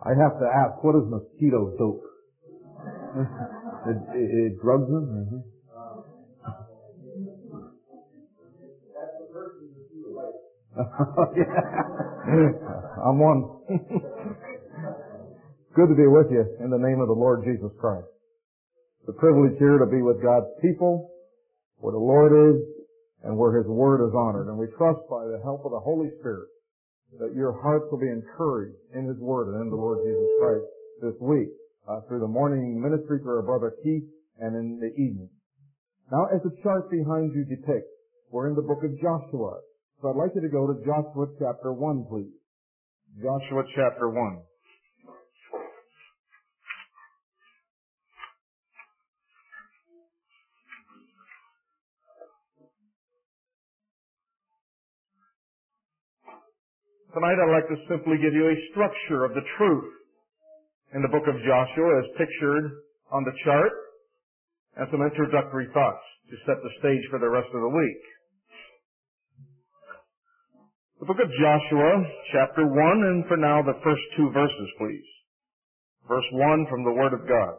I have to ask, what is mosquito dope? It drugs them? Mm-hmm. That's the person you see away. I'm one. Good to be with you in the name of the Lord Jesus Christ. It's a privilege here to be with God's people, where the Lord is, and where His Word is honored. And we trust by the help of the Holy Spirit that your hearts will be encouraged in His Word and in the Lord Jesus Christ this week, through the morning ministry through our brother Keith and in the evening. Now, as the chart behind you depicts, we're in the book of Joshua. So I'd like you to go to Joshua chapter 1, please. Joshua chapter 1. Tonight I'd like to simply give you a structure of the truth in the book of Joshua as pictured on the chart and some introductory thoughts to set the stage for the rest of the week. The book of Joshua, chapter 1, and for now the first two verses, please. Verse 1 from the Word of God.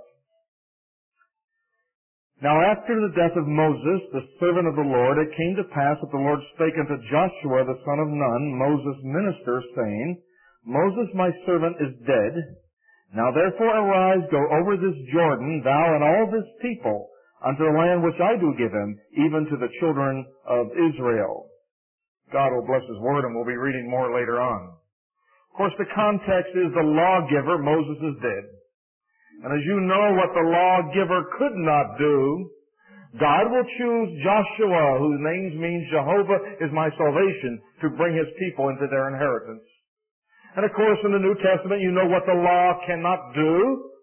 Now after the death of Moses, the servant of the Lord, it came to pass that the Lord spake unto Joshua the son of Nun, Moses' minister, saying, Moses my servant is dead. Now therefore arise, go over this Jordan, thou and all this people, unto the land which I do give him, even to the children of Israel. God will bless His Word, and we'll be reading more later on. Of course, the context is the lawgiver, Moses is dead. And as you know what the lawgiver could not do, God will choose Joshua, whose name means Jehovah is my salvation, to bring His people into their inheritance. And of course, in the New Testament, you know what the law cannot do.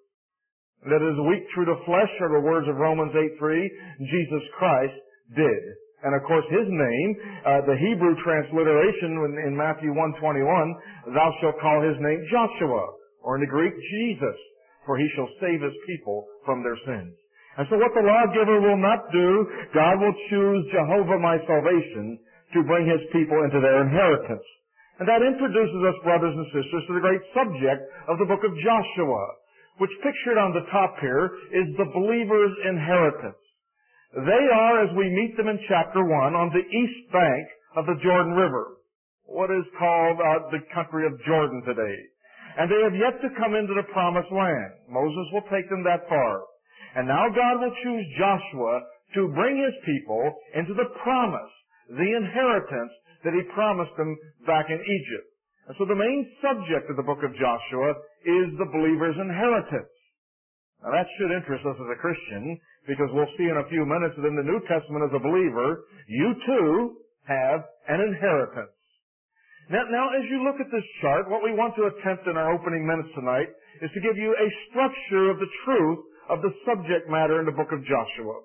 That is weak through the flesh, are the words of Romans 8:3. Jesus Christ did. And of course, His name, the Hebrew transliteration in Matthew 1:21, thou shalt call His name Joshua, or in the Greek, Jesus, for He shall save His people from their sins. And so what the lawgiver will not do, God will choose Jehovah my salvation to bring His people into their inheritance. And that introduces us, brothers and sisters, to the great subject of the book of Joshua, which pictured on the top here is the believer's inheritance. They are, as we meet them in chapter 1, on the east bank of the Jordan River, what is called the country of Jordan today. And they have yet to come into the promised land. Moses will take them that far. And now God will choose Joshua to bring His people into the promise, the inheritance that He promised them back in Egypt. And so the main subject of the book of Joshua is the believer's inheritance. Now that should interest us as a Christian, because we'll see in a few minutes that in the New Testament as a believer, you too have an inheritance. Now, as you look at this chart, what we want to attempt in our opening minutes tonight is to give you a structure of the truth of the subject matter in the book of Joshua.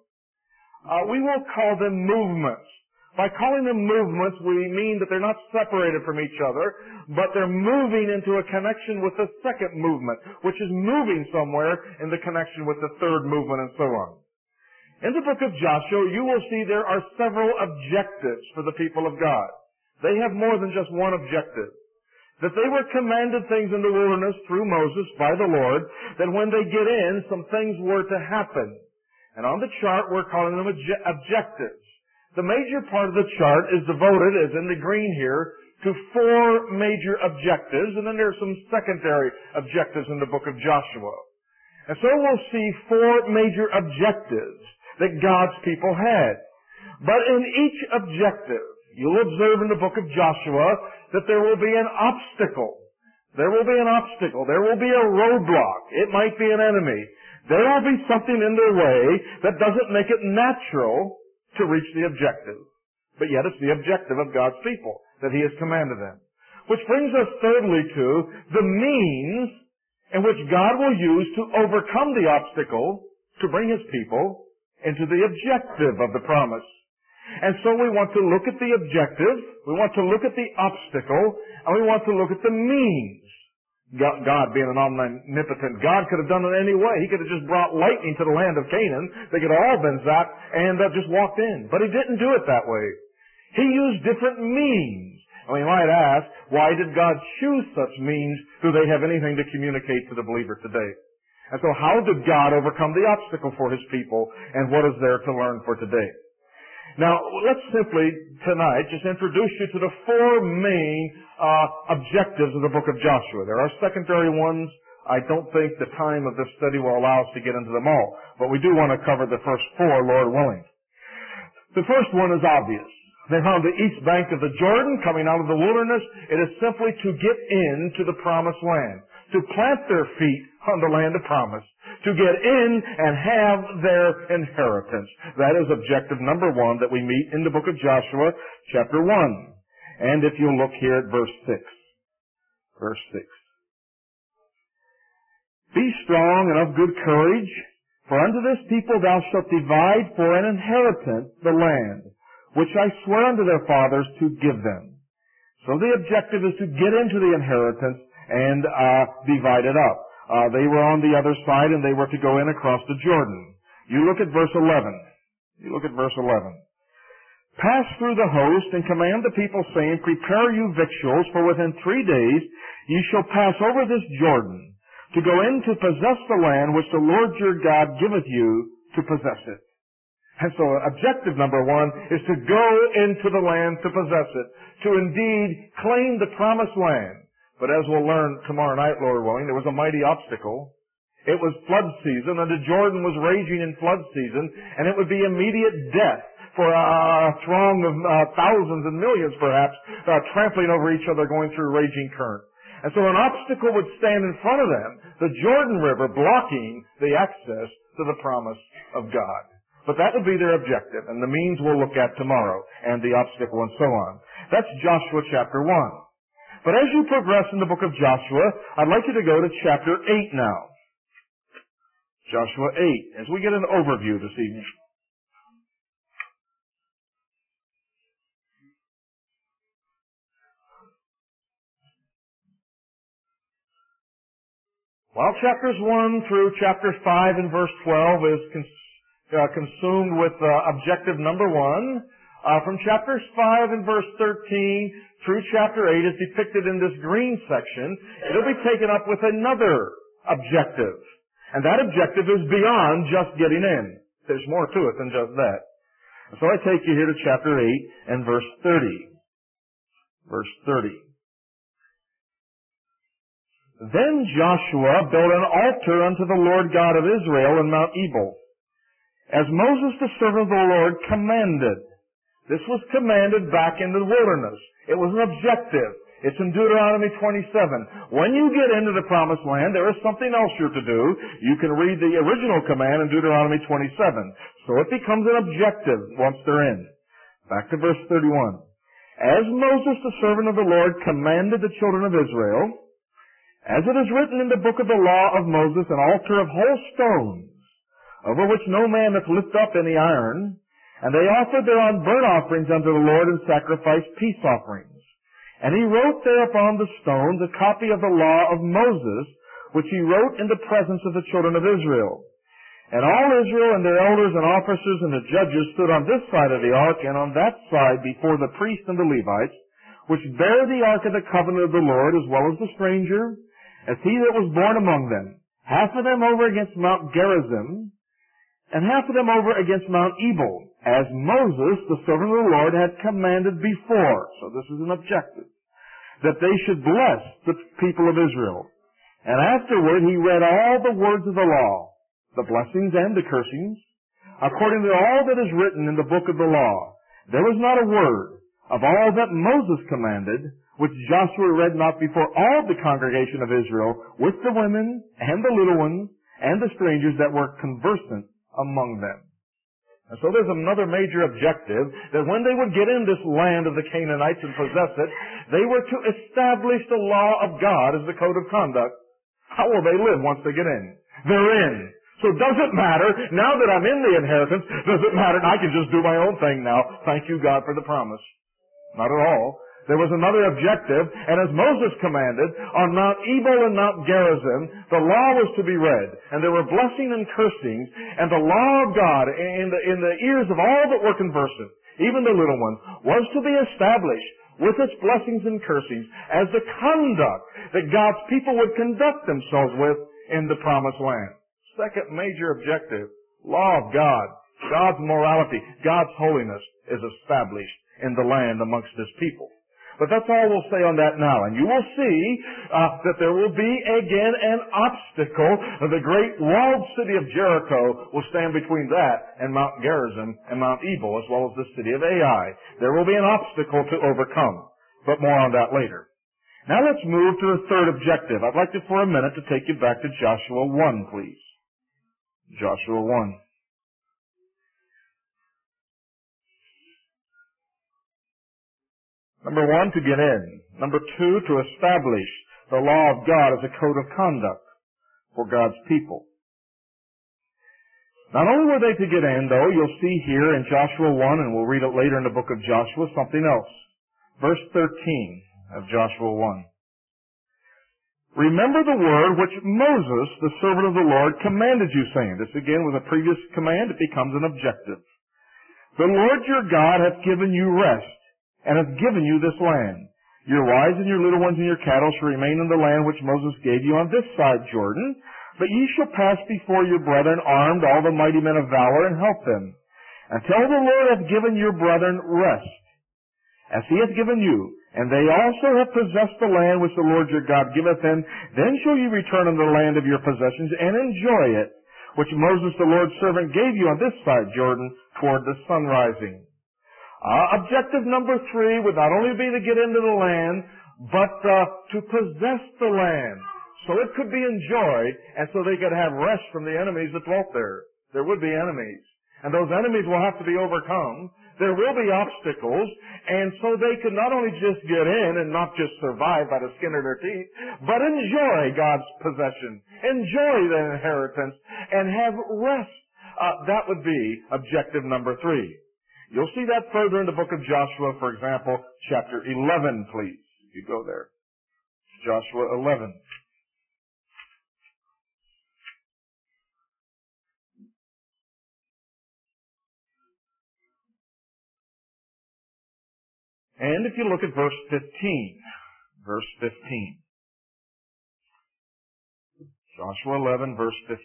We will call them movements. By calling them movements, we mean that they're not separated from each other, but they're moving into a connection with the second movement, which is moving somewhere in the connection with the third movement and so on. In the book of Joshua, you will see there are several objectives for the people of God. They have more than just one objective. That they were commanded things in the wilderness through Moses by the Lord, that when they get in, some things were to happen. And on the chart, we're calling them objectives. The major part of the chart is devoted, as in the green here, to four major objectives, and then there are some secondary objectives in the book of Joshua. And so we'll see four major objectives that God's people had. But in each objective, you'll observe in the book of Joshua that there will be an obstacle. There will be an obstacle. There will be a roadblock. It might be an enemy. There will be something in their way that doesn't make it natural to reach the objective. But yet it's the objective of God's people that He has commanded them. Which brings us thirdly to the means in which God will use to overcome the obstacle to bring His people into the objective of the promise. And so we want to look at the objective, we want to look at the obstacle, and we want to look at the means. God being an omnipotent God could have done it any way. He could have just brought lightning to the land of Canaan. They could have all been zapped and just walked in. But He didn't do it that way. He used different means. And we might ask, why did God choose such means? Do they have anything to communicate to the believer today? And so how did God overcome the obstacle for His people, and what is there to learn for today? Now, let's simply tonight just introduce you to the four main objectives of the book of Joshua. There are secondary ones. I don't think the time of this study will allow us to get into them all, but we do want to cover the first four, Lord willing. The first one is obvious. They're on the east bank of the Jordan, coming out of the wilderness. It is simply to get into the promised land, to plant their feet on the land of promise, to get in and have their inheritance. That is objective number one that we meet in the book of Joshua, chapter 1. And if you'll look here at verse 6. Verse 6. Be strong and of good courage, for unto this people thou shalt divide for an inheritance the land, which I swear unto their fathers to give them. So the objective is to get into the inheritance and divide it up. They were on the other side, and they were to go in across the Jordan. You look at verse 11. You look at verse 11. Pass through the host, and command the people, saying, Prepare you victuals, for within 3 days ye shall pass over this Jordan, to go in to possess the land which the Lord your God giveth you to possess it. And so objective number one is to go into the land to possess it, to indeed claim the promised land. But as we'll learn tomorrow night, Lord willing, there was a mighty obstacle. It was flood season, and the Jordan was raging in flood season, and it would be immediate death for a throng of thousands and millions, perhaps, trampling over each other, going through raging current. And so an obstacle would stand in front of them, the Jordan River blocking the access to the promise of God. But that would be their objective, and the means we'll look at tomorrow, and the obstacle and so on. That's Joshua chapter 1. But as you progress in the book of Joshua, I'd like you to go to chapter 8 now. Joshua 8, as we get an overview this evening. While chapters 1 through chapter 5 and verse 12 is consumed with objective number 1, from chapters 5 and verse 13 through chapter 8 is depicted in this green section. It'll be taken up with another objective. And that objective is beyond just getting in. There's more to it than just that. So I take you here to chapter 8 and verse 30. Verse 30. Then Joshua built an altar unto the Lord God of Israel in Mount Ebal, as Moses the servant of the Lord commanded. This was commanded back in the wilderness. It was an objective. It's in Deuteronomy 27. When you get into the promised land, there is something else you're to do. You can read the original command in Deuteronomy 27. So it becomes an objective once they're in. Back to verse 31. As Moses the servant of the Lord commanded the children of Israel, as it is written in the book of the law of Moses, an altar of whole stones, over which no man hath lift up any iron, and they offered thereon burnt offerings unto the Lord, and sacrificed peace offerings. And he wrote there upon the stones a copy of the law of Moses, which he wrote in the presence of the children of Israel. And all Israel and their elders and officers and the judges stood on this side of the ark, and on that side before the priests and the Levites, which bear the ark of the covenant of the Lord, as well as the stranger, as he that was born among them, half of them over against Mount Gerizim, and half of them over against Mount Ebal, as Moses, the servant of the Lord, had commanded before. So this is an objective. That they should bless the people of Israel. And afterward he read all the words of the law, the blessings and the cursings, according to all that is written in the book of the law. There was not a word of all that Moses commanded, which Joshua read not before all the congregation of Israel, with the women and the little ones and the strangers that were conversant among them. And so there's another major objective, that when they would get in this land of the Canaanites and possess it, they were to establish the law of God as the code of conduct. How will they live once they get in? They're in. So does it matter, now that I'm in the inheritance, does it matter, I can just do my own thing now? Thank you, God, for the promise. Not at all. There was another objective, and as Moses commanded, on Mount Ebal and Mount Gerizim, the law was to be read, and there were blessing and cursings, and the law of God in the ears of all that were conversant, even the little ones, was to be established with its blessings and cursings, as the conduct that God's people would conduct themselves with in the promised land. Second major objective, law of God, God's morality, God's holiness is established in the land amongst His people. But that's all we'll say on that now. And you will see that there will be again an obstacle. The great walled city of Jericho will stand between that and Mount Gerizim and Mount Ebal, as well as the city of Ai. There will be an obstacle to overcome. But more on that later. Now let's move to the third objective. I'd like to, for a minute, to take you back to Joshua 1, please. Joshua 1. Number one, to get in. Number two, to establish the law of God as a code of conduct for God's people. Not only were they to get in, though, you'll see here in Joshua 1, and we'll read it later in the book of Joshua, something else. Verse 13 of Joshua 1. Remember the word which Moses, the servant of the Lord, commanded you, saying. This again was a previous command. It becomes an objective. The Lord your God hath given you rest, and hath given you this land. Your wives and your little ones and your cattle shall remain in the land which Moses gave you on this side Jordan, but ye shall pass before your brethren armed, all the mighty men of valor, and help them, until the Lord hath given your brethren rest, as He hath given you, and they also have possessed the land which the Lord your God giveth them. Then shall ye return unto the land of your possessions, and enjoy it, which Moses the Lord's servant gave you on this side Jordan, toward the sun rising. Objective number 3 would not only be to get into the land, but to possess the land, so it could be enjoyed, and so they could have rest from the enemies that dwelt there. There would be enemies, and those enemies will have to be overcome. There will be obstacles, and so they could not only just get in and not just survive by the skin of their teeth, but enjoy God's possession, enjoy the inheritance, and have rest. That would be objective number 3. You'll see that further in the book of Joshua, for example, chapter 11, please. If you go there. Joshua 11. And if you look at verse 15. Verse 15. Joshua 11, verse 15.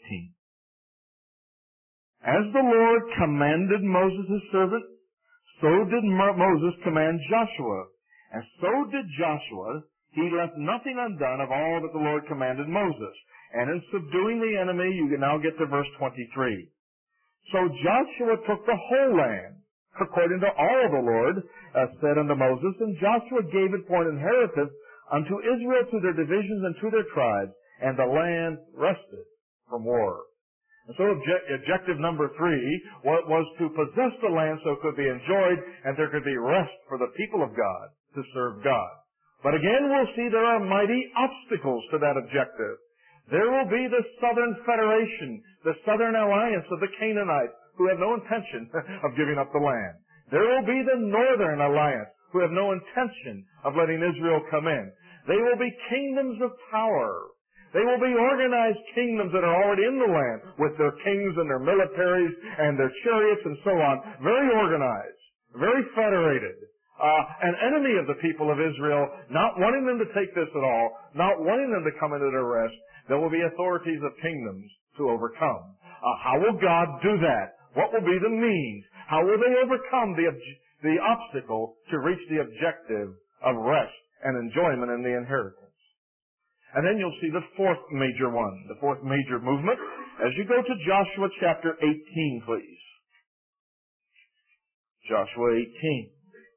As the Lord commanded Moses his servant, so did Moses command Joshua. And so did Joshua. He left nothing undone of all that the Lord commanded Moses. And in subduing the enemy, you can now get to verse 23. So Joshua took the whole land, according to all the Lord said unto Moses, and Joshua gave it for an inheritance unto Israel to their divisions and to their tribes, and the land rested from war. And so objective number 3 was to possess the land so it could be enjoyed and there could be rest for the people of God to serve God. But again, we'll see there are mighty obstacles to that objective. There will be the Southern Federation, the Southern Alliance of the Canaanites, who have no intention of giving up the land. There will be the Northern Alliance, who have no intention of letting Israel come in. They will be kingdoms of power. They will be organized kingdoms that are already in the land with their kings and their militaries and their chariots and so on. Very organized, very federated. An enemy of the people of Israel, not wanting them to take this at all, not wanting them to come into their rest. There will be authorities of kingdoms to overcome. How will God do that? What will be the means? How will they overcome the obstacle to reach the objective of rest and enjoyment in the inheritance? And then you'll see the fourth major one, the fourth major movement, as you go to Joshua chapter 18, please. Joshua 18.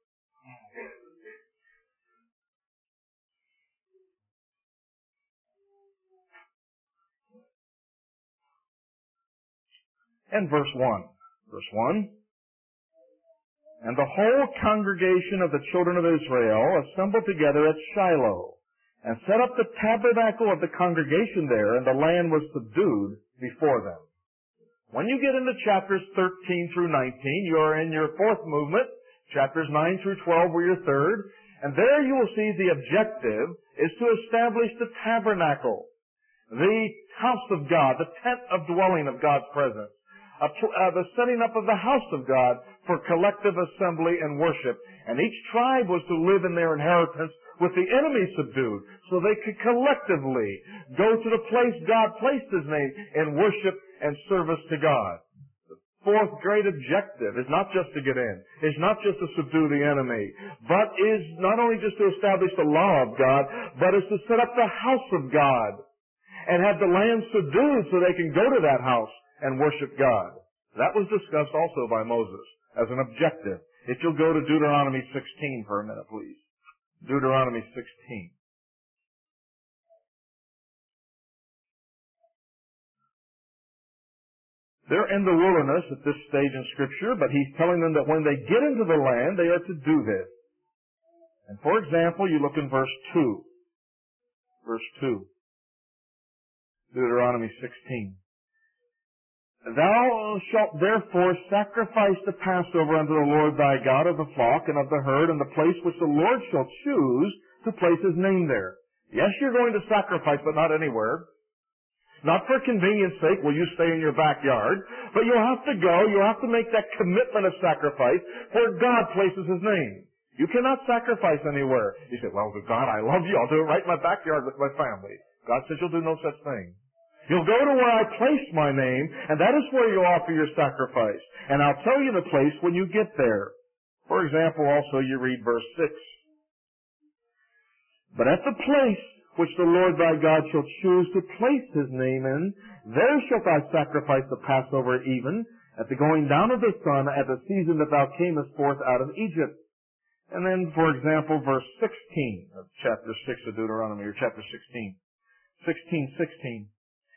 And verse 1. Verse 1. And the whole congregation of the children of Israel assembled together at Shiloh, and set up the tabernacle of the congregation there, and the land was subdued before them. When you get into chapters 13 through 19, you are in your fourth movement. Chapters 9 through 12 were your third. And there you will see the objective is to establish the tabernacle, the house of God, the tent of dwelling of God's presence. the setting up of the house of God for collective assembly and worship. And each tribe was to live in their inheritance with the enemy subdued, so they could collectively go to the place God placed His name in worship and service to God. The fourth great objective is not just to get in, is not just to subdue the enemy, but is not only just to establish the law of God, but is to set up the house of God and have the land subdued so they can go to that house and worship God. That was discussed also by Moses as an objective. If you'll go to Deuteronomy 16 for a minute, please. Deuteronomy 16. They're in the wilderness at this stage in Scripture, but He's telling them that when they get into the land, they are to do this. And for example, you look in verse 2. Verse 2. Deuteronomy 16. Thou shalt therefore sacrifice the Passover unto the Lord thy God of the flock and of the herd in the place which the Lord shall choose to place His name there. Yes, you're going to sacrifice, but not anywhere. Not for convenience sake will you stay in your backyard, but you'll have to go, you'll have to make that commitment of sacrifice where God places His name. You cannot sacrifice anywhere. You say, well, God, I love you, I'll do it right in my backyard with my family. God says you'll do no such thing. You'll go to where I place my name, and that is where you offer your sacrifice. And I'll tell you the place when you get there. For example, also you read verse 6. But at the place which the Lord thy God shall choose to place His name in, there shalt thou sacrifice the Passover even at the going down of the sun at the season that thou camest forth out of Egypt. And then, for example, verse 16 of chapter 6 of Deuteronomy, or chapter 16. 16:16.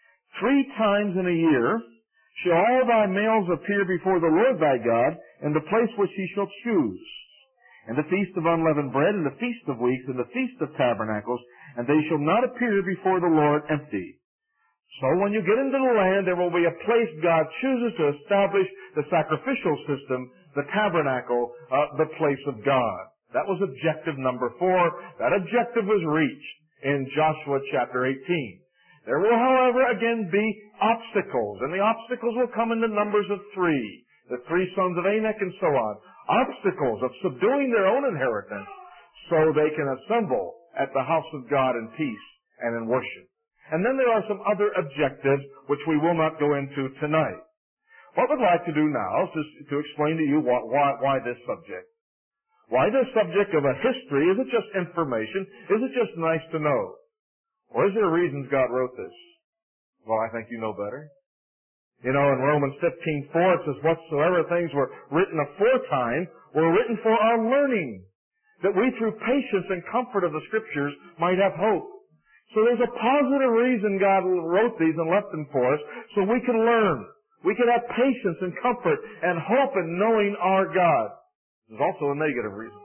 3 times in a year shall all thy males appear before the Lord thy God in the place which He shall choose, and the feast of unleavened bread, and the feast of weeks, and the feast of tabernacles, and they shall not appear before the Lord empty. So when you get into the land, there will be a place God chooses to establish the sacrificial system, the tabernacle, the place of God. That was objective number 4. That objective was reached in Joshua chapter 18. There will, however, again be obstacles, and the obstacles will come in the numbers of 3. The 3 sons of Anak and so on. Obstacles of subduing their own inheritance so they can assemble at the house of God in peace and in worship. And then there are some other objectives which we will not go into tonight. What we'd like to do now is to explain to you why this subject. Why this subject of a history? Is it just information? Is it just nice to know? Or is there reasons God wrote this? Well, I think you know better. You know, in Romans 15:4 it says, whatsoever things were written aforetime were written for our learning, that we through patience and comfort of the Scriptures might have hope. So there's a positive reason God wrote these and left them for us, so we can learn. We can have patience and comfort and hope in knowing our God. There's also a negative reason.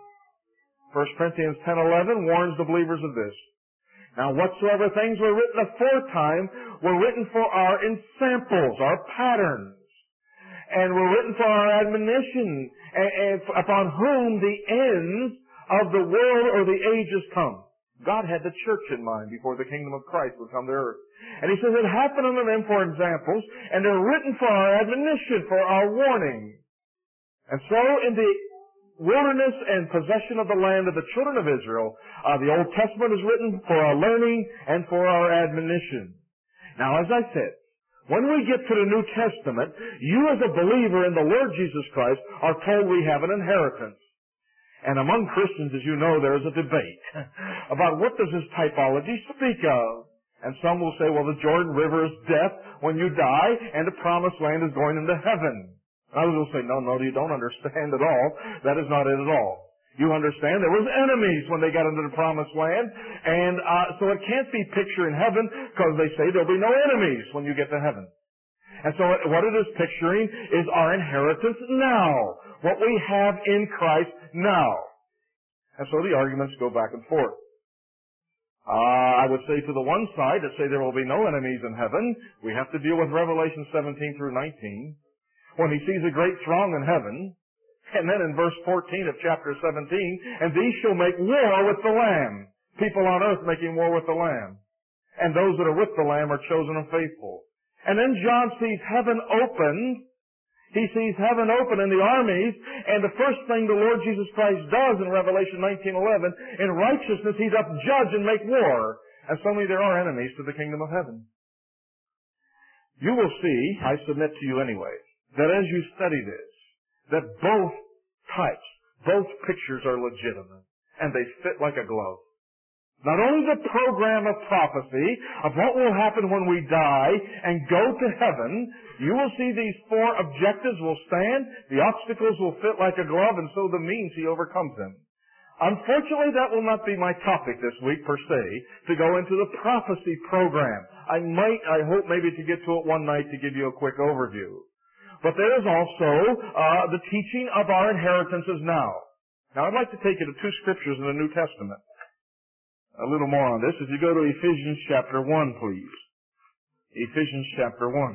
1 Corinthians 10:11 warns the believers of this. Now, whatsoever things were written aforetime were written for our ensamples, our patterns, and were written for our admonition, upon whom the ends of the world or the ages come. God had the church in mind before the kingdom of Christ would come to earth. And He says it happened unto them for examples, and they're written for our admonition, for our warning. And so in the wilderness and possession of the land of the children of Israel, the Old Testament is written for our learning and for our admonition. Now, as I said, when we get to the New Testament, you as a believer in the Lord Jesus Christ are told we have an inheritance. And among Christians, as you know, there is a debate about what does this typology speak of. And some will say, well, the Jordan River is death when you die, and the promised land is going into heaven. Others will say, no, you don't understand at all. That is not it at all. You understand there was enemies when they got into the promised land, and so it can't be picture in heaven because they say there'll be no enemies when you get to heaven. And so what it is picturing is our inheritance now, what we have in Christ now. And so the arguments go back and forth. I would say to the one side that say there will be no enemies in heaven, we have to deal with Revelation 17 through 19. When He sees a great throng in heaven, and then in verse 14 of chapter 17, and these shall make war with the Lamb. People on earth making war with the Lamb. And those that are with the Lamb are chosen and faithful. And then John sees heaven opened, He sees heaven open and the armies, and the first thing the Lord Jesus Christ does in Revelation 19:11, in righteousness He doth judge and make war. And suddenly there are enemies to the kingdom of heaven. You will see, I submit to you anyway, that as you study this, that both types, both pictures are legitimate, and they fit like a glove. Not only the program of prophecy of what will happen when we die and go to heaven, you will see these four objectives will stand, the obstacles will fit like a glove, and so the means He overcomes them. Unfortunately, that will not be my topic this week per se, to go into the prophecy program. I hope maybe to get to it one night to give you a quick overview. But there is also the teaching of our inheritances now. Now I'd like to take you to two scriptures in the New Testament. A little more on this. If you go to Ephesians chapter 1, please. Ephesians chapter 1.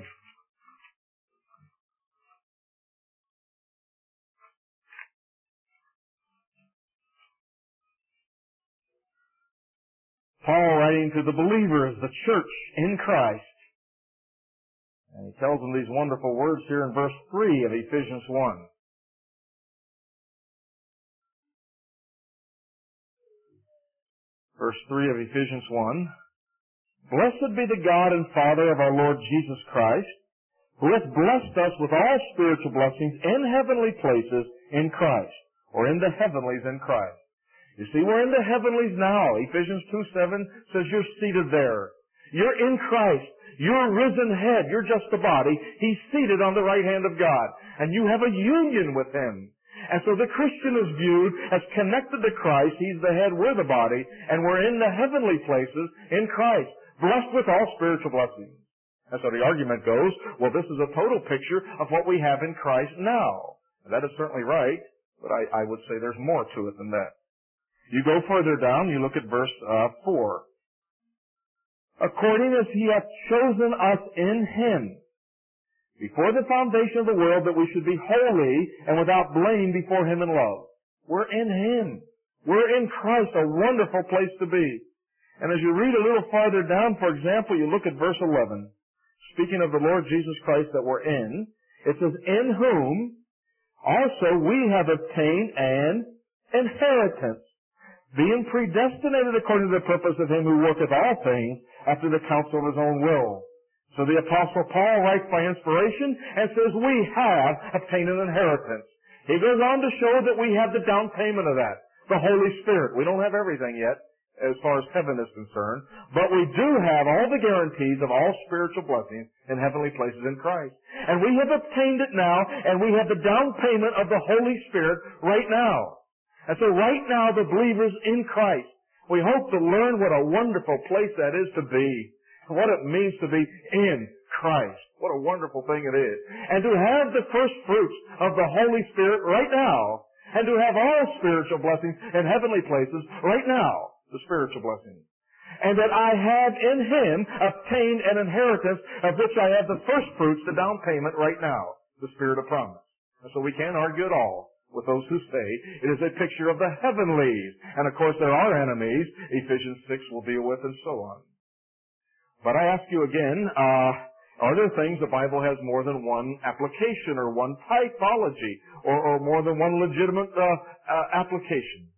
Paul writing to the believers, the church in Christ. And he tells them these wonderful words here in verse 3 of Ephesians 1. Verse 3 of Ephesians 1. Blessed be the God and Father of our Lord Jesus Christ, who hath blessed us with all spiritual blessings in heavenly places in Christ, or in the heavenlies in Christ. You see, we're in the heavenlies now. Ephesians 2:7 says you're seated there. You're in Christ. You're risen head. You're just the body. He's seated on the right hand of God. And you have a union with Him. And so the Christian is viewed as connected to Christ. He's the head, we're the body. And we're in the heavenly places in Christ, blessed with all spiritual blessings. And so the argument goes, well, this is a total picture of what we have in Christ now. And that is certainly right, but I would say there's more to it than that. You go further down, you look at verse 4. According as He hath chosen us in Him, before the foundation of the world, that we should be holy and without blame before Him in love. We're in Him. We're in Christ, a wonderful place to be. And as you read a little farther down, for example, you look at verse 11. Speaking of the Lord Jesus Christ that we're in, it says, in whom also we have obtained an inheritance, being predestinated according to the purpose of Him who worketh all things after the counsel of His own will. So the Apostle Paul writes by inspiration and says, we have obtained an inheritance. He goes on to show that we have the down payment of that, the Holy Spirit. We don't have everything yet as far as heaven is concerned, but we do have all the guarantees of all spiritual blessings in heavenly places in Christ. And we have obtained it now, and we have the down payment of the Holy Spirit right now. And so right now, the believers in Christ, we hope to learn what a wonderful place that is to be, what it means to be in Christ. What a wonderful thing it is. And to have the first fruits of the Holy Spirit right now, and to have all spiritual blessings in heavenly places right now, the spiritual blessings. And that I have in Him obtained an inheritance of which I have the first fruits, the down payment right now, the Spirit of promise. And so we can't argue at all with those who say it is a picture of the heavenlies. And of course there are enemies, Ephesians 6 will deal with, and so on. But I ask you again, are there things the Bible has more than one application or one typology or more than one legitimate application?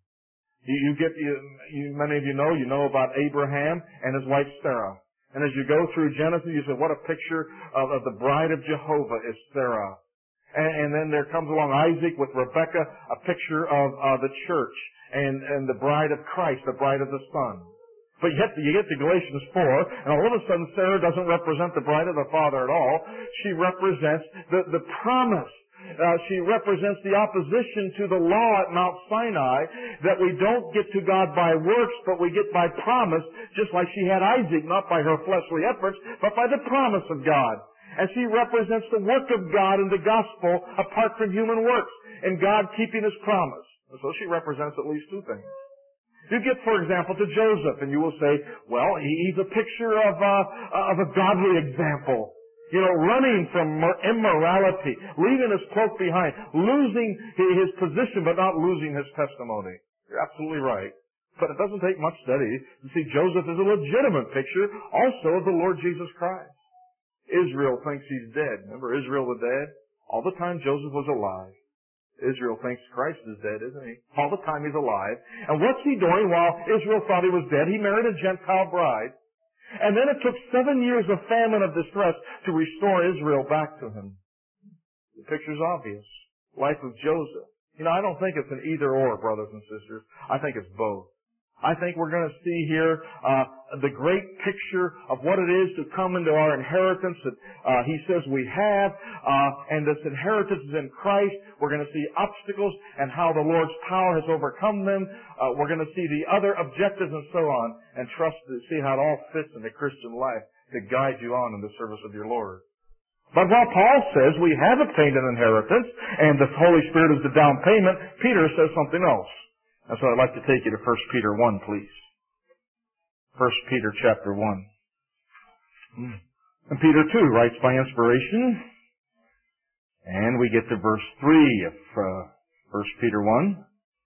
Many of you know about Abraham and his wife Sarah. And as you go through Genesis, you say, what a picture of the bride of Jehovah is Sarah. And then there comes along Isaac with Rebekah, a picture of the church and the bride of Christ, the bride of the Son. But yet you get to Galatians 4, and all of a sudden Sarah doesn't represent the bride of the Father at all. She represents the promise. She represents the opposition to the law at Mount Sinai, that we don't get to God by works, but we get by promise, just like she had Isaac, not by her fleshly efforts, but by the promise of God. And she represents the work of God in the gospel apart from human works, and God keeping His promise. And so she represents at least two things. You get, for example, to Joseph, and you will say, well, he's a picture of a godly example. You know, running from immorality, leaving his cloak behind, losing his position, but not losing his testimony. You're absolutely right. But it doesn't take much study to see Joseph is a legitimate picture also of the Lord Jesus Christ. Israel thinks he's dead. Remember Israel the dead? All the time Joseph was alive. Israel thinks Christ is dead, isn't he? All the time he's alive. And what's he doing while Israel thought he was dead? He married a Gentile bride. And then it took 7 years of famine of distress to restore Israel back to him. The picture's obvious. Life of Joseph. I don't think it's an either or, brothers and sisters. I think it's both. I think we're going to see here the great picture of what it is to come into our inheritance that he says we have, and this inheritance is in Christ. We're going to see obstacles and how the Lord's power has overcome them. We're going to see the other objectives and so on, and trust to see how it all fits in the Christian life to guide you on in the service of your Lord. But while Paul says we have obtained an inheritance and the Holy Spirit is the down payment, Peter says something else. And so I'd like to take you to 1 Peter 1, please. 1 Peter chapter 1. And Peter, too, writes by inspiration. And we get to verse 3 of 1 Peter 1.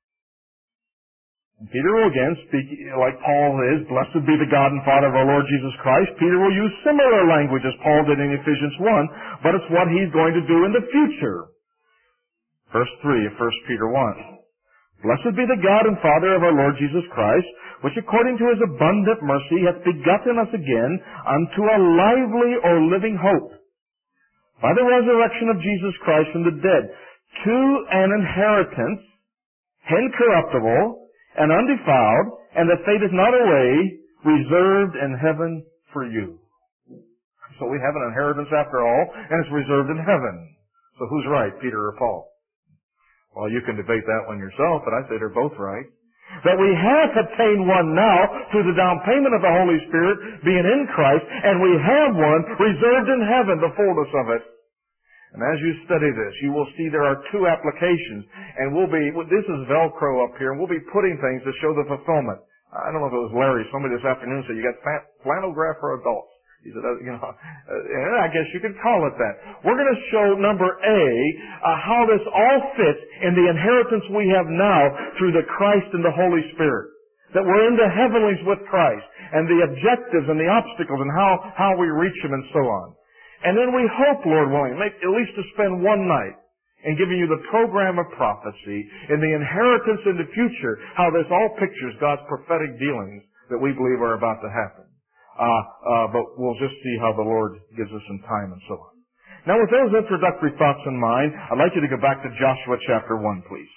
And Peter will again speak like Paul is, blessed be the God and Father of our Lord Jesus Christ. Peter will use similar language as Paul did in Ephesians 1, but it's what he's going to do in the future. Verse 3 of 1 Peter 1. Blessed be the God and Father of our Lord Jesus Christ, which according to his abundant mercy hath begotten us again unto a lively or living hope, by the resurrection of Jesus Christ from the dead, to an inheritance, incorruptible, and undefiled, and that fadeth not away, reserved in heaven for you. So we have an inheritance after all, and it's reserved in heaven. So who's right, Peter or Paul? Well, you can debate that one yourself, but I say they're both right. That we have obtained one now through the down payment of the Holy Spirit being in Christ, and we have one reserved in heaven, the fullness of it. And as you study this, you will see there are two applications, and this is Velcro up here, and we'll be putting things to show the fulfillment. I don't know if it was Larry, somebody this afternoon said, you got flannel graph for adults. He said, and I guess you could call it that. We're going to show, number A, how this all fits in the inheritance we have now through the Christ and the Holy Spirit. That we're in the heavenlies with Christ, and the objectives and the obstacles and how we reach them and so on. And then we hope, Lord willing, at least to spend one night in giving you the program of prophecy and the inheritance in the future, how this all pictures God's prophetic dealings that we believe are about to happen. But we'll just see how the Lord gives us some time and so on. Now with those introductory thoughts in mind, I'd like you to go back to Joshua chapter 1, please.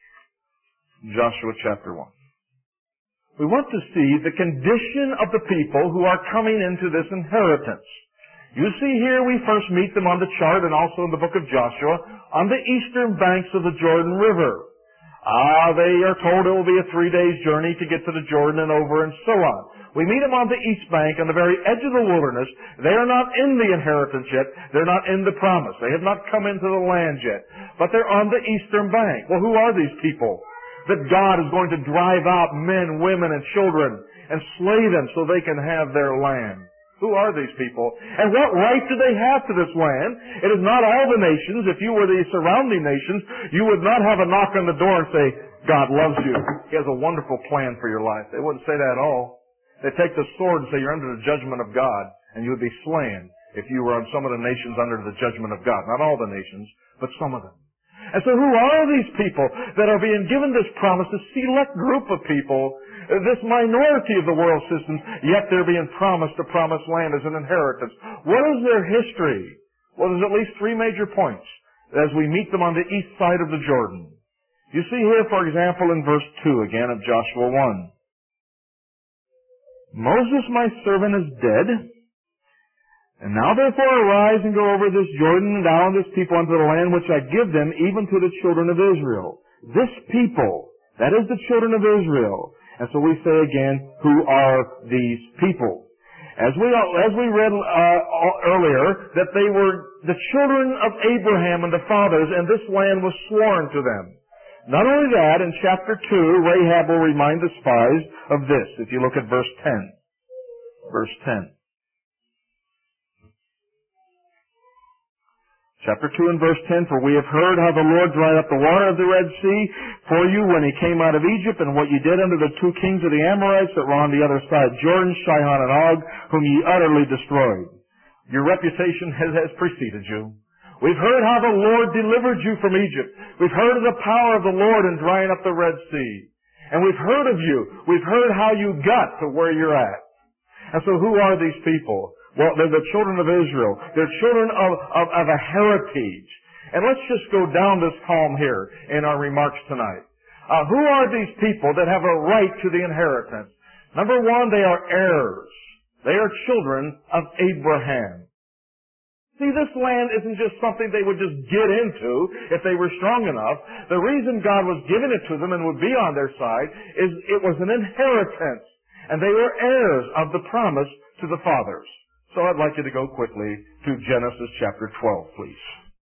Joshua chapter 1. We want to see the condition of the people who are coming into this inheritance. You see here we first meet them on the chart and also in the book of Joshua on the eastern banks of the Jordan River. They are told it will be a 3-day journey to get to the Jordan and over and so on. We meet them on the east bank on the very edge of the wilderness. They are not in the inheritance yet. They're not in the promise. They have not come into the land yet. But they're on the eastern bank. Well, who are these people? That God is going to drive out men, women, and children and slay them so they can have their land. Who are these people? And what right do they have to this land? It is not all the nations. If you were the surrounding nations, you would not have a knock on the door and say, God loves you. He has a wonderful plan for your life. They wouldn't say that at all. They take the sword and say you're under the judgment of God, and you would be slain if you were on some of the nations under the judgment of God. Not all the nations, but some of them. And so who are these people that are being given this promise, this select group of people, this minority of the world systems, yet they're being promised the promised land as an inheritance? What is their history? Well, there's at least 3 major points as we meet them on the east side of the Jordan. You see here, for example, in verse 2 again of Joshua 1. Moses, my servant, is dead. And now therefore arise and go over this Jordan and down this people unto the land which I give them, even to the children of Israel. This people, that is the children of Israel. And so we say again, who are these people? As we read earlier, that they were the children of Abraham and the fathers, and this land was sworn to them. Not only that, in chapter 2, Rahab will remind the spies of this, if you look at verse 10. Verse 10. Chapter 2 and verse 10, for we have heard how the Lord dried up the water of the Red Sea for you when he came out of Egypt, and what ye did unto the 2 kings of the Amorites that were on the other side, Jordan, Sihon, and Og, whom ye utterly destroyed. Your reputation has preceded you. We've heard how the Lord delivered you from Egypt. We've heard of the power of the Lord in drying up the Red Sea. And we've heard of you. We've heard how you got to where you're at. And so who are these people? Well, they're the children of Israel. They're children of a heritage. And let's just go down this column here in our remarks tonight. Who are these people that have a right to the inheritance? Number one, they are heirs. They are children of Abraham. See, this land isn't just something they would just get into if they were strong enough. The reason God was giving it to them and would be on their side is it was an inheritance. And they were heirs of the promise to the fathers. So I'd like you to go quickly to Genesis chapter 12, please.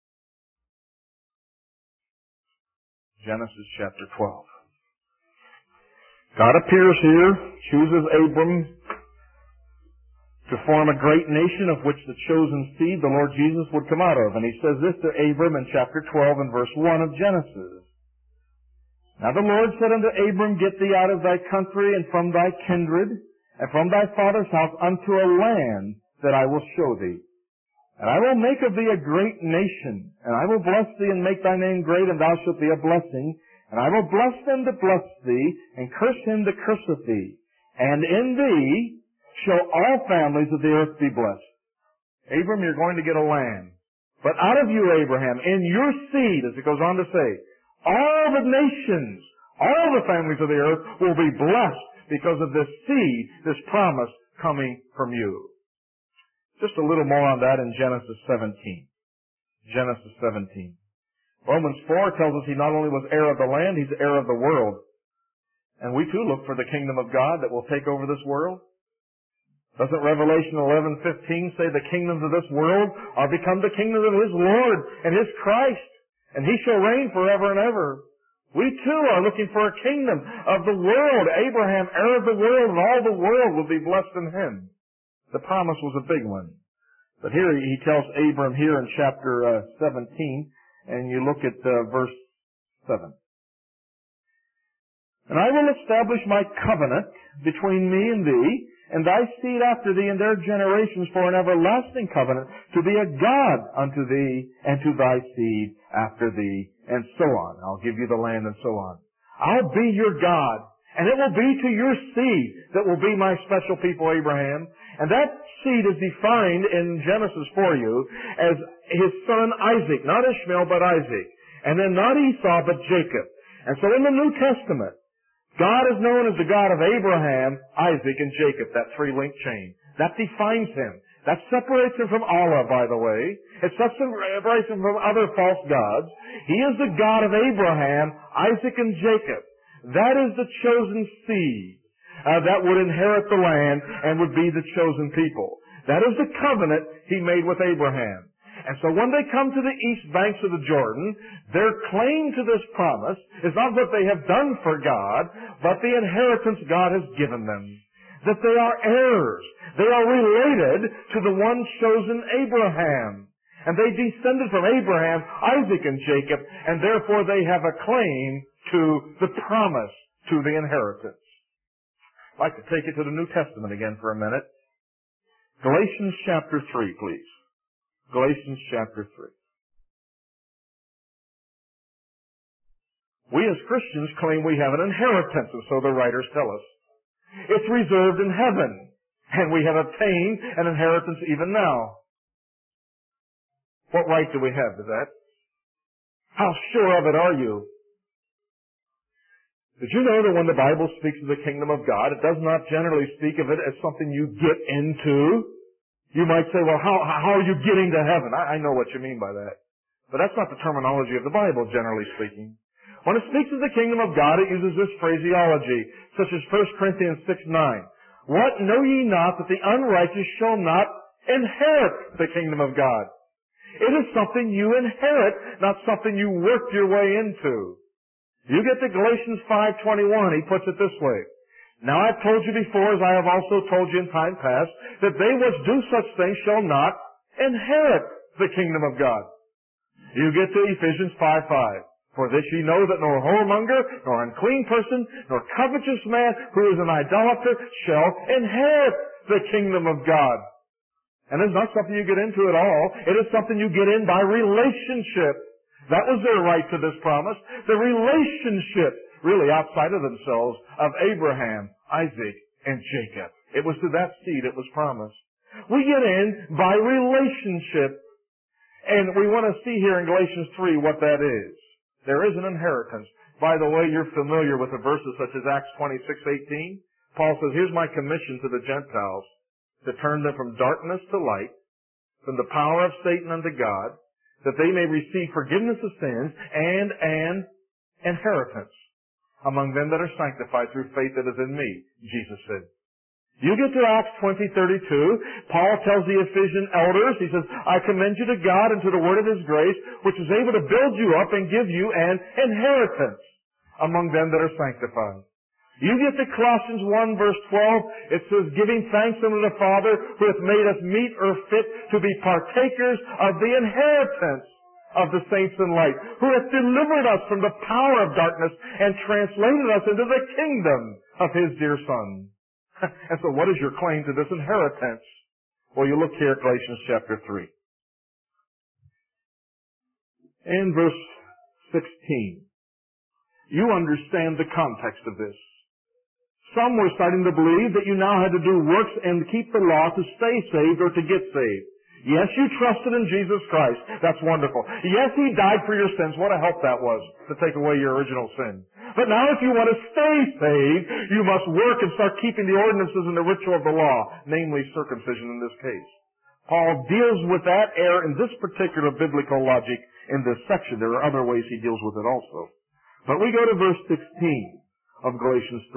Genesis chapter 12. God appears here, chooses Abram to form a great nation of which the chosen seed, the Lord Jesus, would come out of. And he says this to Abram in chapter 12 and verse 1 of Genesis. Now the Lord said unto Abram, Get thee out of thy country and from thy kindred and from thy father's house unto a land that I will show thee. And I will make of thee a great nation, and I will bless thee and make thy name great, and thou shalt be a blessing. And I will bless them that bless thee, and curse him that curseth thee. And in thee shall all families of the earth be blessed. Abram, you're going to get a land. But out of you, Abraham, in your seed, as it goes on to say, all the nations, all the families of the earth will be blessed because of this seed, this promise coming from you. Just a little more on that in Genesis 17. Genesis 17. Romans 4 tells us he not only was heir of the land, he's heir of the world. And we too look for the kingdom of God that will take over this world. Doesn't Revelation 11:15 say the kingdoms of this world are become the kingdoms of his Lord and his Christ, and he shall reign forever and ever? We too are looking for a kingdom of the world. Abraham, heir of the world, and all the world will be blessed in him. The promise was a big one. But here he tells Abram here in chapter 17, and you look at verse 7. And I will establish my covenant between me and thee, and thy seed after thee and their generations for an everlasting covenant, to be a God unto thee and to thy seed after thee, and so on. I'll give you the land and so on. I'll be your God, and it will be to your seed that will be my special people, Abraham. And that seed is defined in Genesis for you as his son Isaac, not Ishmael, but Isaac. And then not Esau, but Jacob. And so in the New Testament, God is known as the God of Abraham, Isaac, and Jacob, that three-link chain. That defines him. That separates him from Allah, by the way. It separates him from other false gods. He is the God of Abraham, Isaac, and Jacob. That is the chosen seed that would inherit the land and would be the chosen people. That is the covenant he made with Abraham. And so when they come to the east banks of the Jordan, their claim to this promise is not what they have done for God, but the inheritance God has given them. That they are heirs. They are related to the one chosen Abraham. And they descended from Abraham, Isaac, and Jacob, and therefore they have a claim to the promise, to the inheritance. I'd like to take you to the New Testament again for a minute. Galatians chapter 3, please. Galatians chapter 3. We as Christians claim we have an inheritance, and so the writers tell us. It's reserved in heaven, and we have obtained an inheritance even now. What right do we have to that? How sure of it are you? Did you know that when the Bible speaks of the kingdom of God, it does not generally speak of it as something you get into? You might say, well, how are you getting to heaven? I know what you mean by that. But that's not the terminology of the Bible, generally speaking. When it speaks of the kingdom of God, it uses this phraseology, such as 1 Corinthians 6:9. What, know ye not that the unrighteous shall not inherit the kingdom of God? It is something you inherit, not something you work your way into. You get to Galatians 5:21, he puts it this way. Now I've told you before, as I have also told you in time past, that they which do such things shall not inherit the kingdom of God. You get to Ephesians 5:5. For this ye know that nor whoremonger, nor unclean person, nor covetous man who is an idolater shall inherit the kingdom of God. And it's not something you get into at all. It is something you get in by relationship. That was their right to this promise. The relationship, really outside of themselves, of Abraham, Isaac, and Jacob. It was to that seed it was promised. We get in by relationship. And we want to see here in Galatians 3 what that is. There is an inheritance. By the way, you're familiar with the verses such as Acts 26:18. Paul says, here's my commission to the Gentiles, to turn them from darkness to light, from the power of Satan unto God, that they may receive forgiveness of sins and an inheritance among them that are sanctified through faith that is in me, Jesus said. You get to Acts 20:32, Paul tells the Ephesian elders, he says, I commend you to God and to the word of His grace, which is able to build you up and give you an inheritance among them that are sanctified. You get to Colossians 1 verse 12, it says, giving thanks unto the Father who hath made us meet or fit to be partakers of the inheritance of the saints in light, who hath delivered us from the power of darkness and translated us into the kingdom of His dear Son. And so what is your claim to this inheritance? Well, you look here at Galatians chapter 3. In verse 16, you understand the context of this. Some were starting to believe that you now had to do works and keep the law to stay saved or to get saved. Yes, you trusted in Jesus Christ. That's wonderful. Yes, He died for your sins. What a help that was to take away your original sin. But now if you want to stay saved, you must work and start keeping the ordinances and the ritual of the law, namely circumcision in this case. Paul deals with that error in this particular biblical logic in this section. There are other ways he deals with it also. But we go to verse 16 of Galatians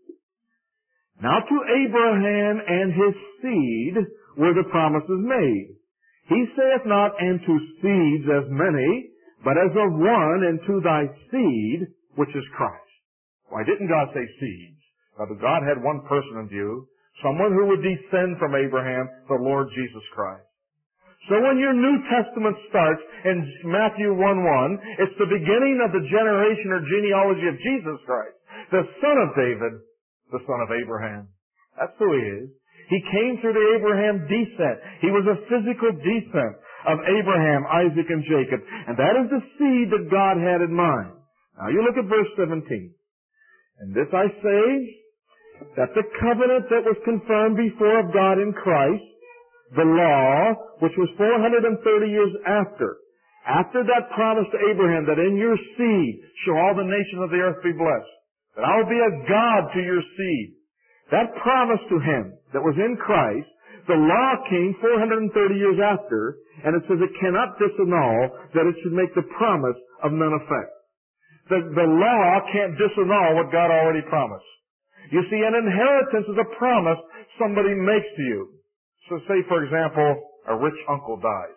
3. Now to Abraham and his seed were the promises made. He saith not, and to seeds as many, but as of one, and to thy seed, which is Christ. Why didn't God say seeds? But God had one person in view, someone who would descend from Abraham, the Lord Jesus Christ. So when your New Testament starts in Matthew 1:1, it's the beginning of the generation or genealogy of Jesus Christ, the son of David, the son of Abraham. That's who He is. He came through the Abraham descent. He was a physical descent of Abraham, Isaac, and Jacob. And that is the seed that God had in mind. Now you look at verse 17. And this I say, that the covenant that was confirmed before of God in Christ, the law, which was 430 years after that promise to Abraham, that in your seed shall all the nations of the earth be blessed, that I will be a God to your seed. That promise to him that was in Christ, the law came 430 years after, and it says it cannot disannul that it should make the promise of none effect. The law can't disannul what God already promised. You see, an inheritance is a promise somebody makes to you. So say, for example, a rich uncle dies.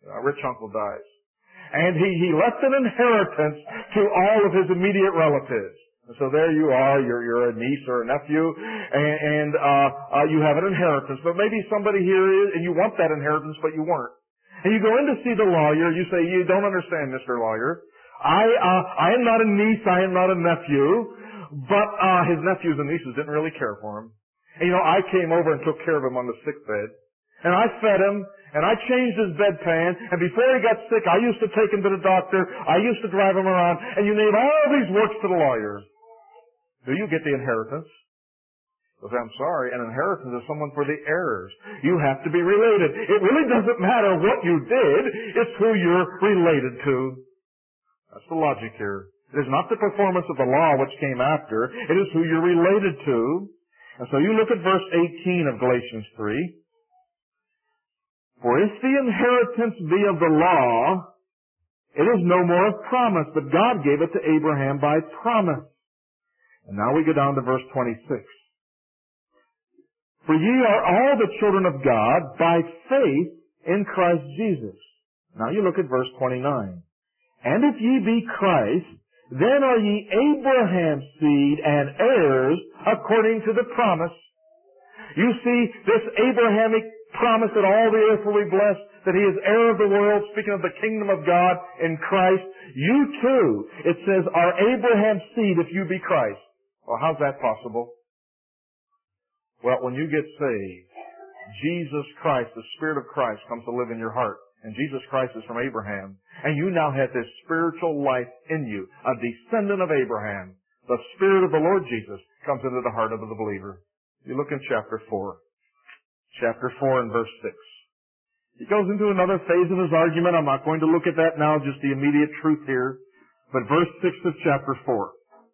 And he left an inheritance to all of his immediate relatives. So there you are, you're a niece or a nephew, and you have an inheritance. But maybe somebody here is, and you want that inheritance, but you weren't. And you go in to see the lawyer, you say, you don't understand, Mr. Lawyer. I am not a niece, I am not a nephew, but his nephews and nieces didn't really care for him. And I came over and took care of him on the sick bed. And I fed him, and I changed his bedpan, and before he got sick, I used to take him to the doctor, I used to drive him around, and you name all these works to the lawyer. Do you get the inheritance? Because I'm sorry, an inheritance is someone for the heirs. You have to be related. It really doesn't matter what you did, it's who you're related to. That's the logic here. It is not the performance of the law which came after, it is who you're related to. And so you look at verse 18 of Galatians 3. For if the inheritance be of the law, it is no more of promise, but God gave it to Abraham by promise. And now we go down to verse 26. For ye are all the children of God by faith in Christ Jesus. Now you look at verse 29. And if ye be Christ, then are ye Abraham's seed and heirs according to the promise. You see, this Abrahamic promise that all the earth will be blessed, that he is heir of the world, speaking of the kingdom of God in Christ. You too, it says, are Abraham's seed if you be Christ. Well, how's that possible? Well, when you get saved, Jesus Christ, the Spirit of Christ, comes to live in your heart. And Jesus Christ is from Abraham. And you now have this spiritual life in you, a descendant of Abraham. The Spirit of the Lord Jesus comes into the heart of the believer. You look in chapter 4. Chapter 4 and verse 6. He goes into another phase of his argument. I'm not going to look at that now, just the immediate truth here. But verse 6 of chapter 4.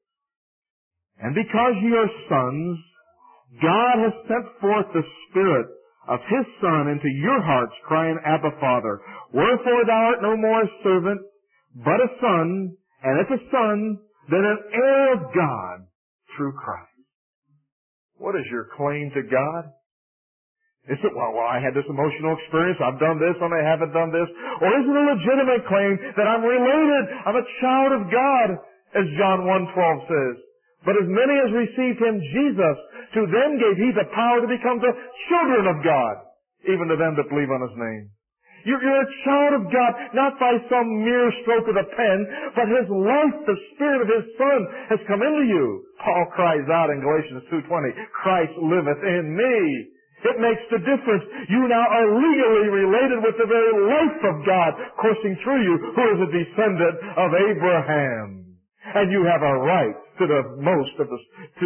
And because ye are sons, God has sent forth the Spirit of His Son into your hearts, crying, Abba, Father. Wherefore thou art no more a servant, but a son, and if a son, then an heir of God through Christ. What is your claim to God? Is it, well, I had this emotional experience, I've done this, and I haven't done this? Or is it a legitimate claim that I'm related, I'm a child of God, as John 1:12 says? But as many as received Him, Jesus, to them gave He the power to become the children of God, even to them that believe on His name. You're a child of God, not by some mere stroke of the pen, but His life, the Spirit of His Son, has come into you. Paul cries out in Galatians 2:20, Christ liveth in me. It makes the difference. You now are legally related with the very life of God coursing through you, who is a descendant of Abraham. And you have a right to the utmost of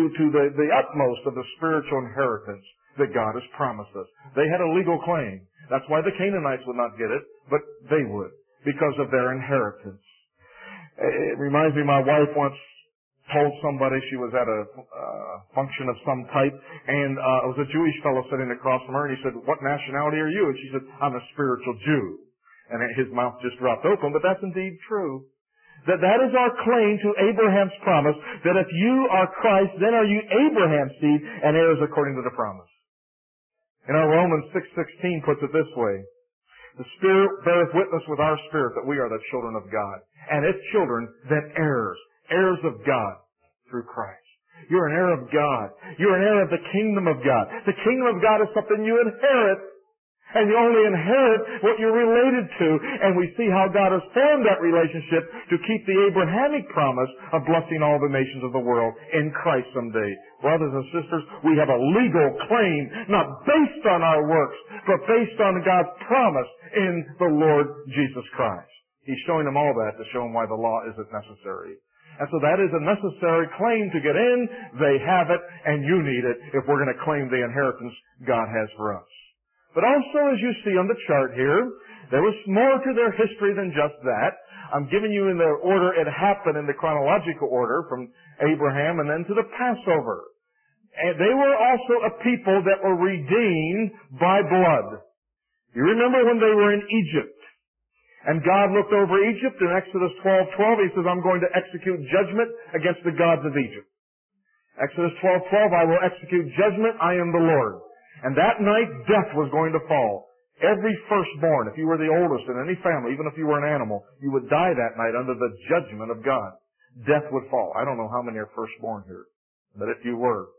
the spiritual inheritance that God has promised us. They had a legal claim. That's why the Canaanites would not get it, but they would, because of their inheritance. It reminds me, my wife once told somebody, she was at a function of some type, and it was a Jewish fellow sitting across from her, and he said, what nationality are you? And she said, I'm a spiritual Jew. And his mouth just dropped open, but that's indeed true. That is our claim to Abraham's promise, that if you are Christ, then are you Abraham's seed and heirs according to the promise. And our Romans 6:16 puts it this way, the Spirit beareth witness with our spirit that we are the children of God. And if children, then heirs. Heirs of God through Christ. You're an heir of God. You're an heir of the kingdom of God. The kingdom of God is something you inherit. And you only inherit what you're related to. And we see how God has formed that relationship to keep the Abrahamic promise of blessing all the nations of the world in Christ someday. Brothers and sisters, we have a legal claim, not based on our works, but based on God's promise in the Lord Jesus Christ. He's showing them all that to show them why the law isn't necessary. And so that is a necessary claim to get in. They have it, and you need it if we're going to claim the inheritance God has for us. But also, as you see on the chart here, there was more to their history than just that. I'm giving you in the order it happened, in the chronological order, from Abraham and then to the Passover. And they were also a people that were redeemed by blood. You remember when they were in Egypt? And God looked over Egypt in Exodus 12:12. He says, I'm going to execute judgment against the gods of Egypt. Exodus 12:12, I will execute judgment. I am the Lord. And that night, death was going to fall. Every firstborn, if you were the oldest in any family, even if you were an animal, you would die that night under the judgment of God. Death would fall. I don't know how many are firstborn here, but if you were,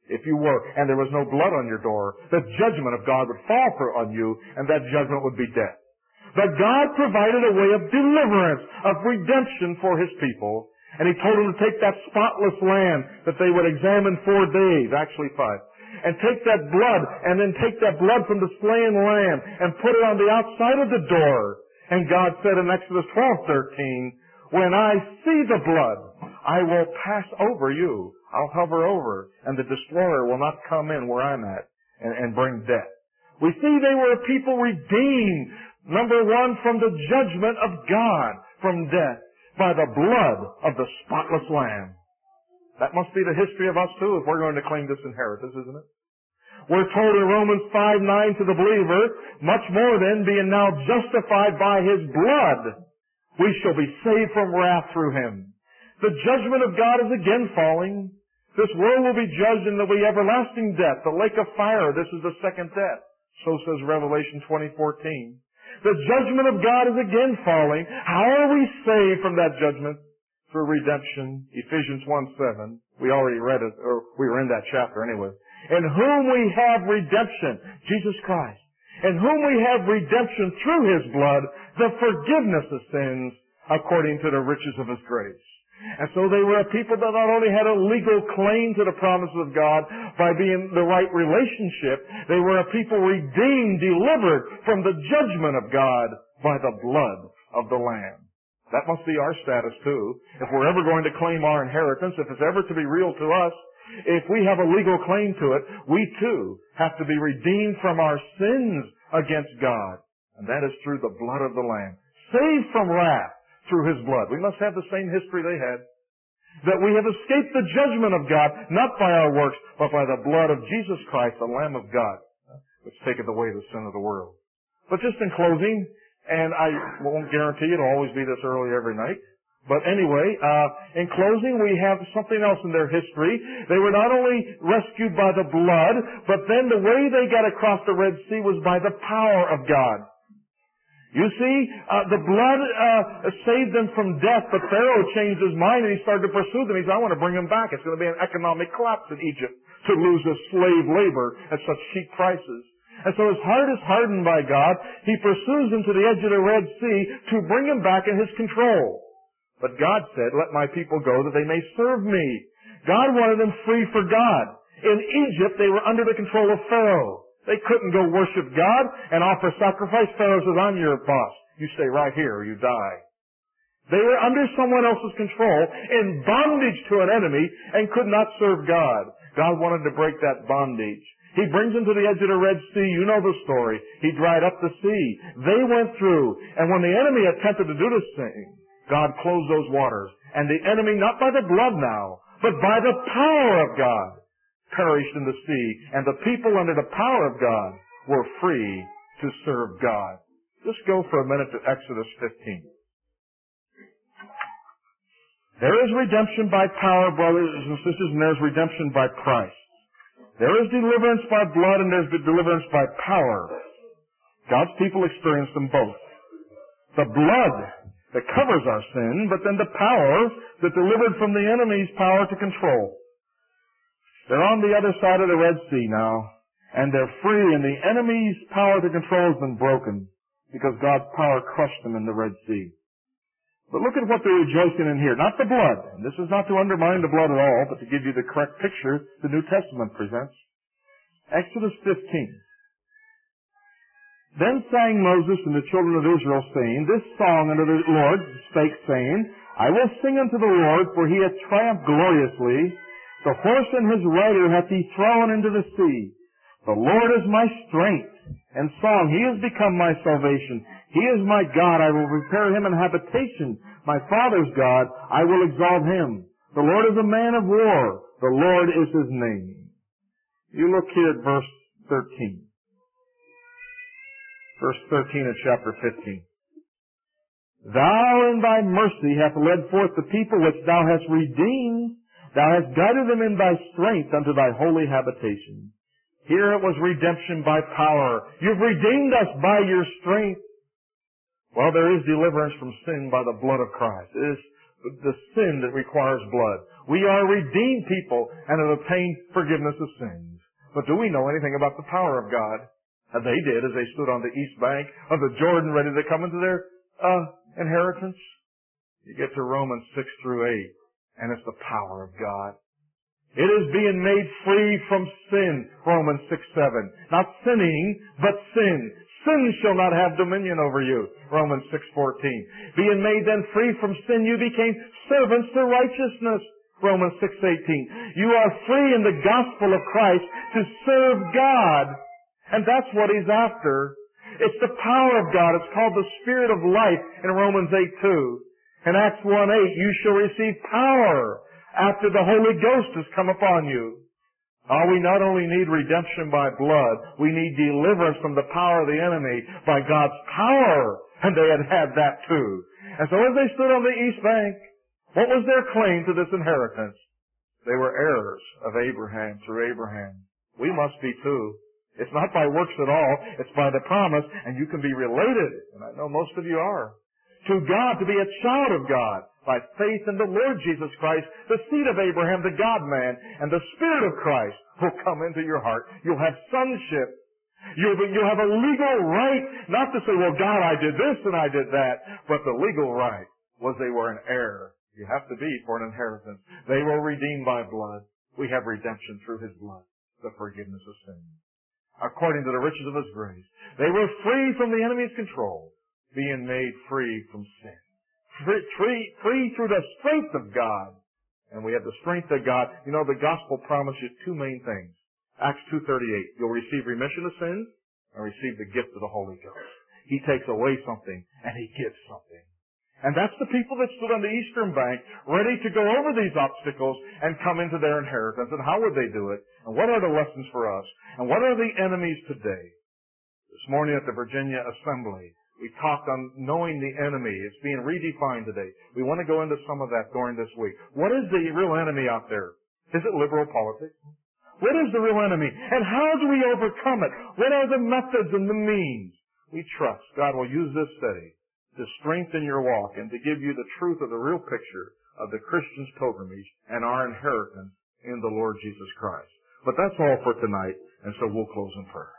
and there was no blood on your door, the judgment of God would fall on you, and that judgment would be death. But God provided a way of deliverance, of redemption for His people. And He told them to take that spotless lamb that they would examine 4 days, actually 5, and take that blood, and then take that blood from the slain lamb and put it on the outside of the door. And God said in Exodus 12:13, when I see the blood, I will pass over you. I'll hover over, and the destroyer will not come in where I'm at and bring death. We see they were a people redeemed. Number one, from the judgment of God, from death, by the blood of the spotless Lamb. That must be the history of us too, if we're going to claim this inheritance, isn't it? We're told in Romans 5:9 to the believer, much more then, being now justified by His blood, we shall be saved from wrath through Him. The judgment of God is again falling. This world will be judged in the way everlasting death, the lake of fire. This is the second death. So says Revelation 20:14. The judgment of God is again falling. How are we saved from that judgment? Through redemption. Ephesians 1:7. We already read it, or we were in that chapter anyway. In whom we have redemption, Jesus Christ. In whom we have redemption through His blood, the forgiveness of sins, according to the riches of His grace. And so they were a people that not only had a legal claim to the promises of God by being the right relationship, they were a people redeemed, delivered from the judgment of God by the blood of the Lamb. That must be our status too. If we're ever going to claim our inheritance, if it's ever to be real to us, if we have a legal claim to it, we too have to be redeemed from our sins against God. And that is through the blood of the Lamb. Saved from wrath through His blood. We must have the same history they had. That we have escaped the judgment of God, not by our works, but by the blood of Jesus Christ, the Lamb of God, which taketh away the sin of the world. But just in closing, and I won't guarantee it'll always be this early every night, but anyway, in closing, we have something else in their history. They were not only rescued by the blood, but then the way they got across the Red Sea was by the power of God. You see, the blood saved them from death, but Pharaoh changed his mind and he started to pursue them. He said, I want to bring them back. It's going to be an economic collapse in Egypt to lose the slave labor at such cheap prices. And so his heart is hardened by God. He pursues them to the edge of the Red Sea to bring them back in His control. But God said, let my people go that they may serve me. God wanted them free for God. In Egypt, they were under the control of Pharaoh. They couldn't go worship God and offer sacrifice. Pharaoh says, I'm your boss. You stay right here or you die. They were under someone else's control, in bondage to an enemy, and could not serve God. God wanted to break that bondage. He brings them to the edge of the Red Sea. You know the story. He dried up the sea. They went through. And when the enemy attempted to do this thing, God closed those waters. And the enemy, not by the blood now, but by the power of God, perished in the sea. And the people under the power of God were free to serve God. Just go for a minute to Exodus 15. There is redemption by power, brothers and sisters, and there's redemption by price. There is deliverance by blood and there's deliverance by power. God's people experience them both. The blood that covers our sin, but then the power that delivered from the enemy's power to control. They're on the other side of the Red Sea now, and they're free, and the enemy's power to control has been broken because God's power crushed them in the Red Sea. But look at what they're rejoicing in here. Not the blood. And this is not to undermine the blood at all, but to give you the correct picture the New Testament presents. Exodus 15. Then sang Moses and the children of Israel, saying, This song unto the Lord spake, saying, I will sing unto the Lord, for He hath triumphed gloriously. The horse and his rider hath He thrown into the sea. The Lord is my strength and song. He has become my salvation. He is my God. I will prepare Him an habitation. My Father's God. I will exalt Him. The Lord is a man of war. The Lord is His name. You look here at verse 13. Verse 13 of chapter 15. Thou in Thy mercy hast led forth the people which Thou hast redeemed. Thou hast guided them in Thy strength unto Thy holy habitation. Here it was redemption by power. You've redeemed us by your strength. Well, there is deliverance from sin by the blood of Christ. It is the sin that requires blood. We are redeemed people and have obtained forgiveness of sins. But do we know anything about the power of God? And they did as they stood on the east bank of the Jordan ready to come into their inheritance. You get to Romans 6 through 8, and it's the power of God. It is being made free from sin, Romans 6:7. Not sinning, but sin. Sin shall not have dominion over you, Romans 6:14. Being made then free from sin, you became servants to righteousness, Romans 6:18. You are free in the gospel of Christ to serve God. And that's what He's after. It's the power of God. It's called the Spirit of life in Romans 8:2. In Acts 1:8, you shall receive power after the Holy Ghost has come upon you. We not only need redemption by blood, we need deliverance from the power of the enemy by God's power. And they had that too. And so as they stood on the east bank, what was their claim to this inheritance? They were heirs of Abraham through Abraham. We must be too. It's not by works at all. It's by the promise, and you can be related, and I know most of you are, to God, to be a child of God by faith in the Lord Jesus Christ, the seed of Abraham, the God-man, and the Spirit of Christ will come into your heart. You'll have sonship. You'll have a legal right, not to say, well, God, I did this and I did that, but the legal right was they were an heir You have to be for an inheritance. They were redeemed by blood. We have redemption through His blood, the forgiveness of sin. According to the riches of His grace, they were free from the enemy's control, being made free from sin. Free through the strength of God. And we have the strength of God. You know, the gospel promises two main things. Acts 2:38. You'll receive remission of sins and receive the gift of the Holy Ghost. He takes away something and He gives something. And that's the people that stood on the eastern bank, ready to go over these obstacles and come into their inheritance. And how would they do it? And what are the lessons for us? And what are the enemies today? This morning at the Virginia Assembly, we talked on knowing the enemy. It's being redefined today. We want to go into some of that during this week. What is the real enemy out there? Is it liberal politics? What is the real enemy? And how do we overcome it? What are the methods and the means? We trust God will use this study to strengthen your walk and to give you the truth of the real picture of the Christian's pilgrimage and our inheritance in the Lord Jesus Christ. But that's all for tonight, and so we'll close in prayer.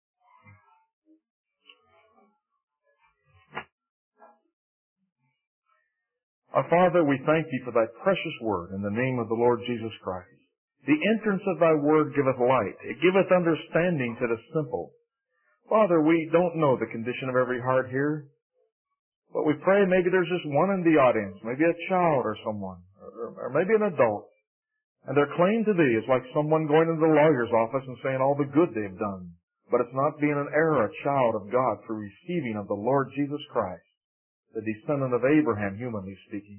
Our Father, we thank Thee for Thy precious word in the name of the Lord Jesus Christ. The entrance of Thy word giveth light. It giveth understanding to the simple. Father, we don't know the condition of every heart here, but we pray maybe there's just one in the audience, maybe a child or someone, or maybe an adult, and their claim to Thee is like someone going into the lawyer's office and saying all the good they've done, but it's not being an heir, a child of God through receiving of the Lord Jesus Christ, the descendant of Abraham, humanly speaking.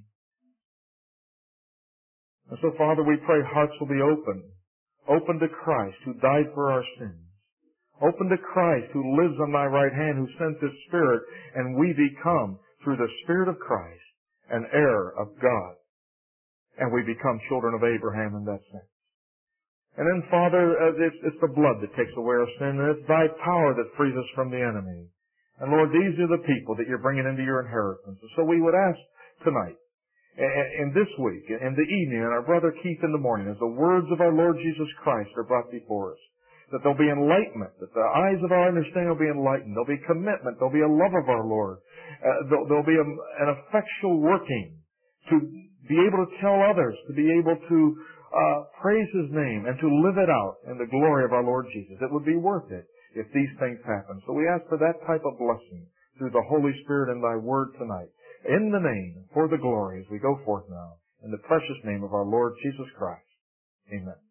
And so, Father, we pray hearts will be open to Christ who died for our sins, open to Christ who lives on Thy right hand, who sent His Spirit, and we become, through the Spirit of Christ, an heir of God. And we become children of Abraham in that sense. And then, Father, it's the blood that takes away our sin, and it's Thy power that frees us from the enemy. And Lord, these are the people that You're bringing into Your inheritance. And so we would ask tonight, and this week, and the evening, and our brother Keith in the morning, as the words of our Lord Jesus Christ are brought before us, that there'll be enlightenment, that the eyes of our understanding will be enlightened. There'll be commitment. There'll be a love of our Lord. There'll be an effectual working to be able to tell others, to be able to praise His name, and to live it out in the glory of our Lord Jesus. It would be worth it if these things happen. So we ask for that type of blessing through the Holy Spirit and Thy word tonight. In the name, for the glory, as we go forth now, in the precious name of our Lord Jesus Christ. Amen.